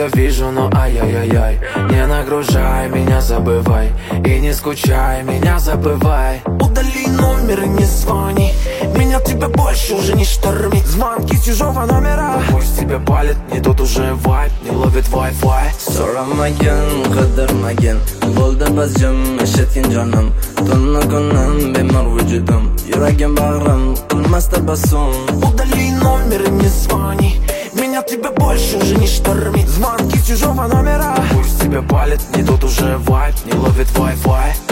все вижу, но ай-яй-яй-яй. Не нагружай меня, забывай. И не скучай, меня забывай. Удали номер и не звони. Меня тебя больше уже не штормит. Звонки с чужого номера. Пусть тебя палит, не тот уже вайб, не ловит Wi-Fi. So'ramagan, qidirmagan, bo'ldi biz jim, eshitgin jonim. Tunni kunim, bemor vujudim, yuragim bag'rim, qilmas tabassum. Удали номер и не звони. Меня тебя больше уже не штормит. Звонки с чужого номера. Пусть тебя палит, не тот уже вайб, не ловит Wi-Fi.